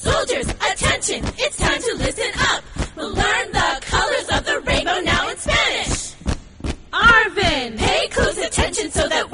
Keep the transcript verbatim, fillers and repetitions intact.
Soldiers, attention, it's time to listen up. We'll learn the colors of the rainbow now in Spanish. Arvin, pay close attention so that